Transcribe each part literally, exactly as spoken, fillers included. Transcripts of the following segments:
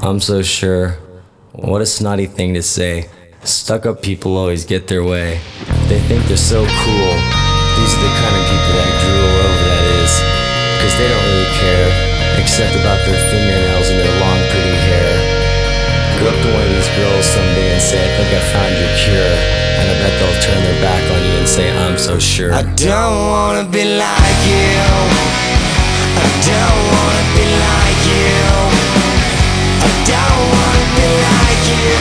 I'm so sure. What a snotty thing to say. Stuck up people always get their way. They think they're so cool. These are the kind of people that I drool over, that is. Cause they don't really care, except about their fingernails and their long pretty hair. Go up to one of these girls someday and say, I think I found your cure. And I bet they'll turn their back on you and say, I'm so sure. I don't wanna be like you. I don't wanna be like you. I don't wanna be like you.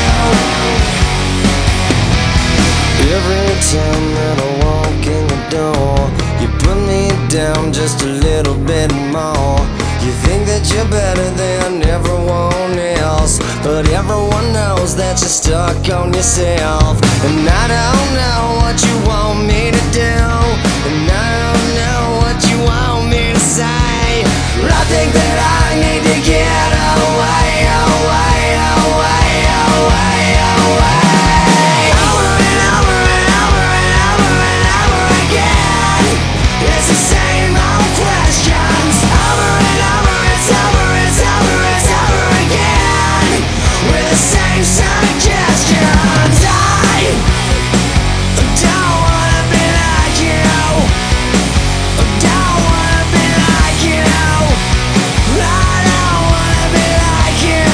Every time that I walk in the door, you put me down just a little bit more. You think that you're better than everyone else, but everyone knows that you're stuck on yourself. And I don't know what you want me to do, and I don't know what you want me to say. But I think that I need to get away, away, away, away, away. Over and over and over and over and over again. It's the same old questions. Over and over, it's over, it's over, it's over again. With the same suggestions. I don't wanna be like you. I don't wanna be like you. I don't wanna be like you.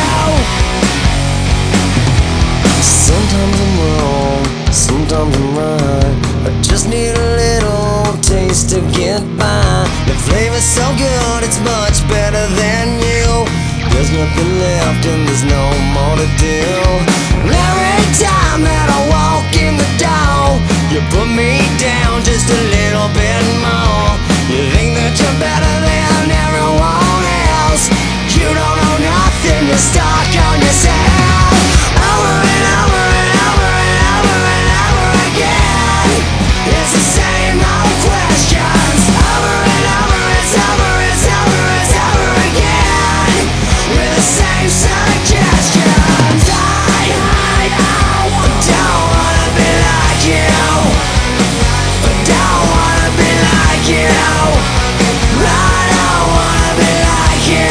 Sometimes I'm wrong, sometimes I'm right. I just need a little taste to get by. The flavor's so good, it's much better than you. There's nothing left and there's no more to do. Every time that I walk in the door, you put me down just a little bit more. You think that you're better than everyone else. You don't know nothing, you're stuck on yourself. Over and over and over and over and over again. It's the same old questions. Over and over, it's over, it's over, it's over again. With the same suggestions. I, I, I don't wanna be like you. I don't wanna be like you. I don't wanna be like you.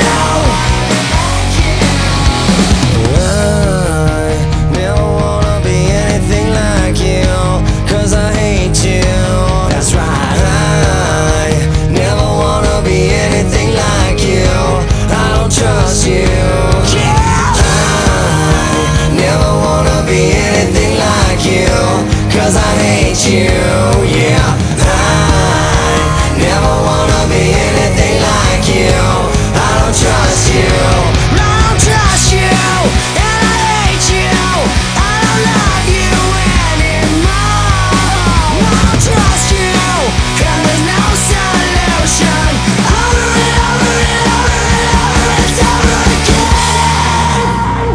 I never wanna be anything like you, cause I hate you. That's right. I never wanna be anything like you. I don't trust you. I never wanna be anything like you, cause I hate you. Yeah. I never wanna be anything like you. I don't trust you. I don't trust you. And I hate you. I don't love you anymore. I don't trust you. And there's no solution. Over and over and over and over. It's over again.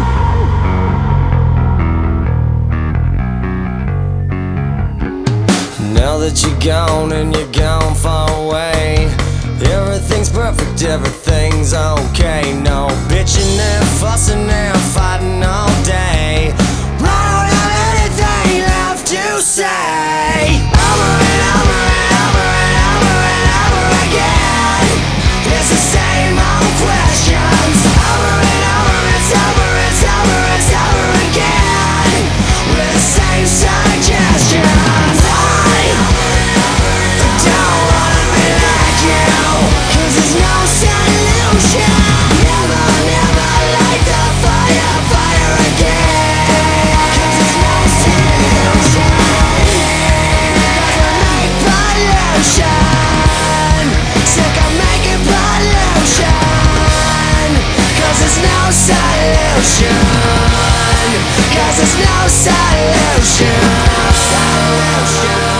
Now that you're gone and you're gone far away, everything's perfect, everything's okay. No bitching and fussing and fighting all day. I don't have anything left to say. Over and over and over and over and over again. It's the same old questions. Over and over, it's over, it's over, it's over again. With the same suggestions. I don't wanna be like you, cause there's no solution. Never, never light the fire, fire again. Cause there's no solution. Cause I make pollution. Sick of making pollution. Cause there's no solution. Cause there's no solution. Solution.